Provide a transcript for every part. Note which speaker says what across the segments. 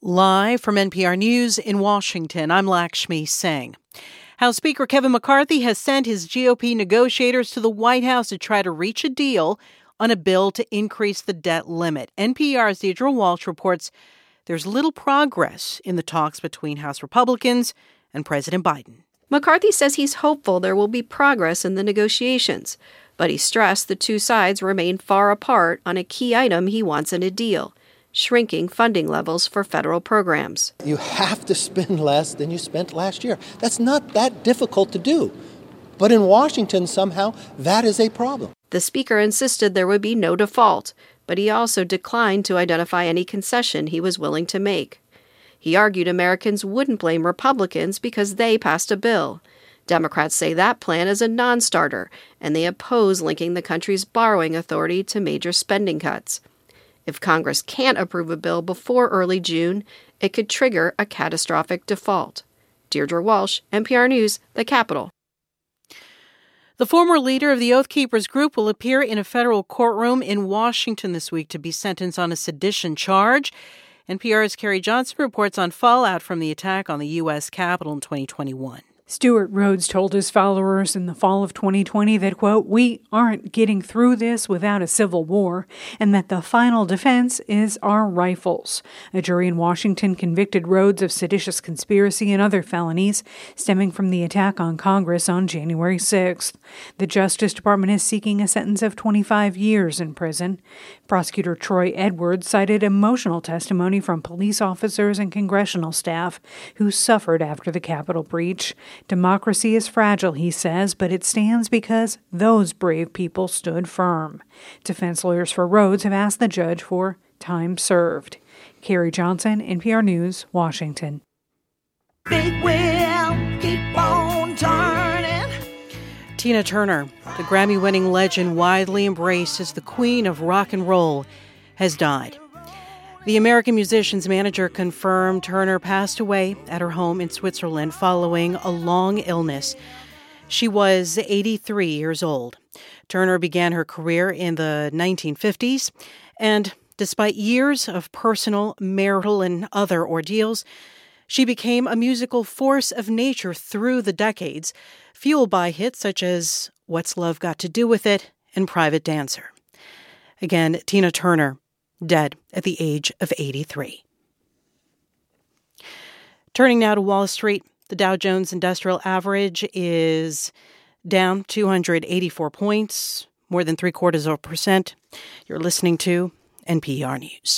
Speaker 1: Live from NPR News in Washington, I'm Lakshmi Singh. House Speaker Kevin McCarthy has sent his GOP negotiators to the White House to try to reach a deal on a bill to increase the debt limit. NPR's Deirdre Walsh reports there's little progress in the talks between House Republicans and President Biden.
Speaker 2: McCarthy says he's hopeful there will be progress in the negotiations, but he stressed the two sides remain far apart on a key item he wants in a deal: shrinking funding levels for federal programs.
Speaker 3: You have to spend less than you spent last year. That's not that difficult to do. But in Washington, somehow, that is a problem.
Speaker 2: The speaker insisted there would be no default, but he also declined to identify any concession he was willing to make. He argued Americans wouldn't blame Republicans because they passed a bill. Democrats say that plan is a non-starter, and they oppose linking the country's borrowing authority to major spending cuts. If Congress can't approve a bill before early June, it could trigger a catastrophic default. Deirdre Walsh, NPR News, the Capitol.
Speaker 1: The former leader of the Oath Keepers group will appear in a federal courtroom in Washington this week to be sentenced on a sedition charge. NPR's Carrie Johnson reports on fallout from the attack on the U.S. Capitol in 2021.
Speaker 4: Stuart Rhodes told his followers in the fall of 2020 that, quote, "We aren't getting through this without a civil war, and that the final defense is our rifles." A jury in Washington convicted Rhodes of seditious conspiracy and other felonies stemming from the attack on Congress on January 6th. The Justice Department is seeking a sentence of 25 years in prison. Prosecutor Troy Edwards cited emotional testimony from police officers and congressional staff who suffered after the Capitol breach. Democracy is fragile, he says, but it stands because those brave people stood firm. Defense lawyers for Rhodes have asked the judge for time served. Carrie Johnson, NPR News, Washington.
Speaker 1: Big wheel, keep on turning. Tina Turner, the Grammy-winning legend widely embraced as the queen of rock and roll, has died. The American musician's manager confirmed Turner passed away at her home in Switzerland following a long illness. She was 83 years old. Turner began her career in the 1950s, and despite years of personal, marital, and other ordeals, she became a musical force of nature through the decades, fueled by hits such as What's Love Got to Do with It and Private Dancer. Again, Tina Turner, dead at the age of 83. Turning now to Wall Street, the Dow Jones Industrial Average is down 284 points, more than 0.75%. You're listening to NPR News.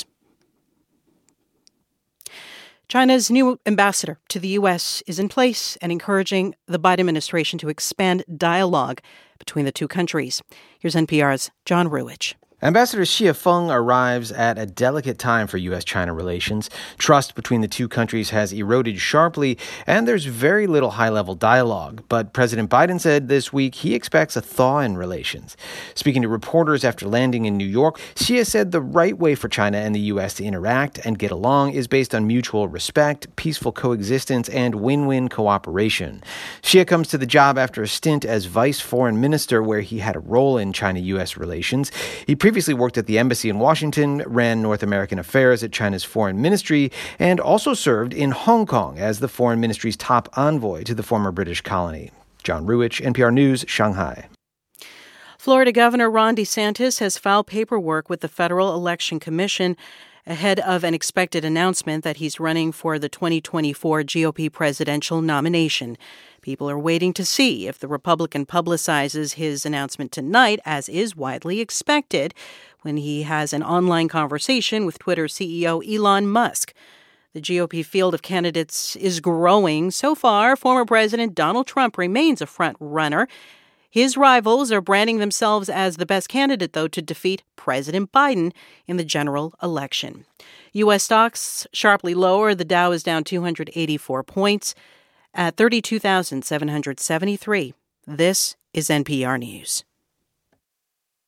Speaker 1: China's new ambassador to the U.S. is in place and encouraging the Biden administration to expand dialogue between the two countries. Here's NPR's John Ruwitch.
Speaker 5: Ambassador Xie Feng arrives at a delicate time for U.S.-China relations. Trust between the two countries has eroded sharply, and there's very little high-level dialogue. But President Biden said this week he expects a thaw in relations. Speaking to reporters after landing in New York, Xie said the right way for China and the U.S. to interact and get along is based on mutual respect, peaceful coexistence, and win-win cooperation. Xie comes to the job after a stint as vice foreign minister where he had a role in China-U.S. relations. He previously worked at the embassy in Washington, ran North American affairs at China's foreign ministry, and also served in Hong Kong as the foreign ministry's top envoy to the former British colony. John Ruwitch, NPR News, Shanghai.
Speaker 1: Florida Governor Ron DeSantis has filed paperwork with the Federal Election Commission ahead of an expected announcement that he's running for the 2024 GOP presidential nomination. People are waiting to see if the Republican publicizes his announcement tonight, as is widely expected, when he has an online conversation with Twitter CEO Elon Musk. The GOP field of candidates is growing. So far, former President Donald Trump remains a front runner. His rivals are branding themselves as the best candidate, though, to defeat President Biden in the general election. U.S. stocks sharply lower. The Dow is down 284 points at 32,773. This is NPR News.